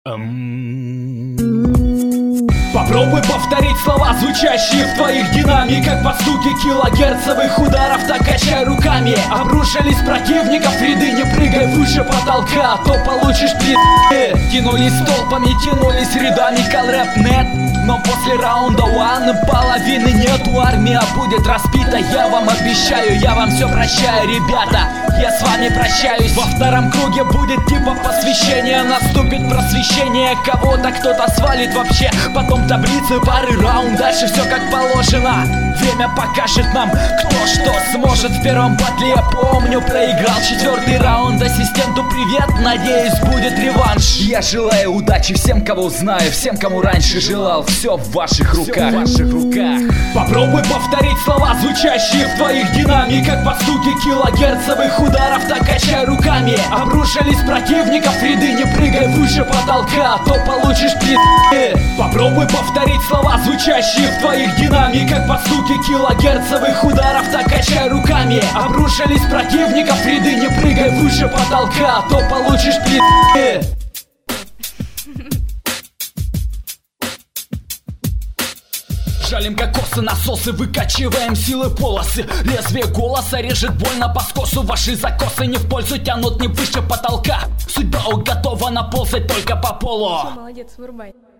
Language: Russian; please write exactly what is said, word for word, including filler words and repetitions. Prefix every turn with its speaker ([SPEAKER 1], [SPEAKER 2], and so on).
[SPEAKER 1] Попробуй повторить слова, звучащие в твоих динамиках. Под стуки килогерцовых ударов так качай руками. Обрушились противников в ряды, не прыгай выше потолка, а то получишь пи***. Тянулись толпами, тянулись рядами колрэп.нет. Но после раунда one половины нету. Армия будет разбита, я вам обещаю. Я вам все прощаю, ребята, я с вами прощаюсь. Во втором круге будет типа посвящение. Наступит просвещение, кого-то кто-то свалит вообще. Потом таблицы, пары, раунд, дальше все как положено. Время покажет нам, кто что сможет. В первом батле я помню, проиграл четвертый раунд. Ассистенту привет, надеюсь будет реванш. Я желаю удачи всем, кого знаю, всем, кому раньше желал. Все в ваших руках, в ваших руках. Попробуй повторить слова, звучащие в твоих динамиках. Под стуки килогерцовых ударов так качай руками. Обрушились противников в ряды, не прыгай выше потолка, а то получишь пи***. Попробуй повторить слова, звучащие в твоих динамиках. Под стуки килогерцовых ударов так качай руками. Обрушились противников в ряды, не прыгай выше потолка, а то получишь пи***. Жалим кокосы, насосы, выкачиваем силы полосы. Лезвие голоса режет больно по скосу. Ваши закосы не в пользу, тянут не выше потолка. Судьба уготована ползать только по полу.
[SPEAKER 2] Молодец, вырубай.